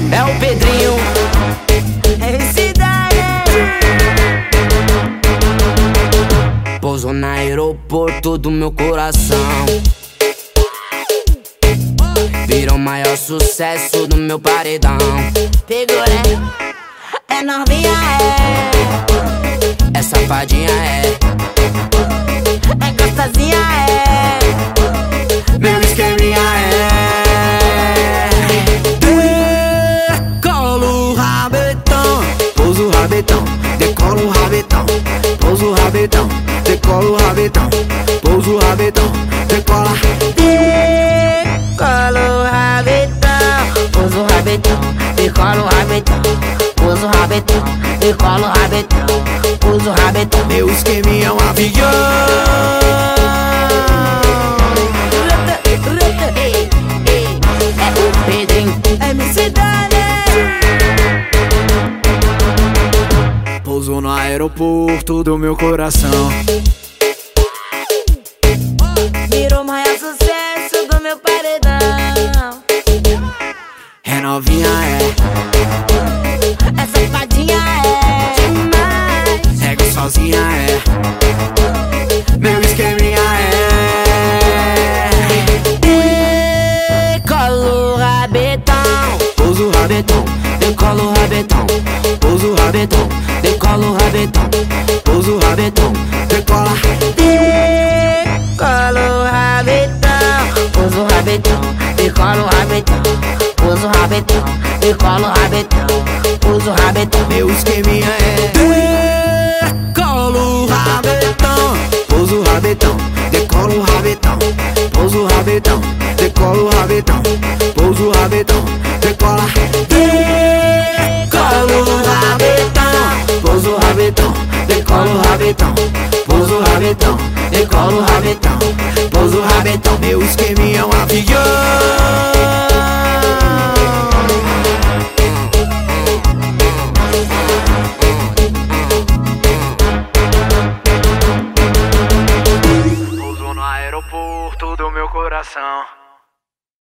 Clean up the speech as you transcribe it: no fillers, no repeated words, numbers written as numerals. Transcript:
É o Pedrinho. Esse daí. Pousou no aeroporto do meu coração. Virou o maior sucesso do meu paredão. Pegou, né? É novinha, É safadinha, é gostosinha, meu esqueminha Decola o rabetão, pousa o rabetão, decola o rabetão, pousa o rabetão, decola o rabetão, pousa o rabetão, decola. Decola o rabetão, pousa o rabetão, decola o rabetão, pousa o rabetão, decola o rabetão, pousa o rabetão. Meu esqueminha é um avião. É o Pedrinho. MC Dani. Pousou no aeroporto do meu coração. Virou o maior sucesso do meu paredão. É novinha, É safadinha, demais. é gostosinha, meu esqueminha Decola o rabetão, pousa o rabetão, decola o rabetão, pousa o rabetão, decola o rabetão, pousa o rabetão, decola. Decola o rabetão, pousa o rabetão, decola o rabetão, pousa o rabetão, decola o rabetão, pousa o rabetão. Meu esqueminha decola o rabetão, pousa o rabetão, decola o rabetão, pousa o rabetão, decola o rabetão, pousa o rabetão, decola. Decola o rabetão, Pousa o rabetão, decola o rabetão, pousa o rabetão, decola o rabetão, pousa o rabetão. Meu esqueminha é um avião. Pousou no aeroporto do meu coração.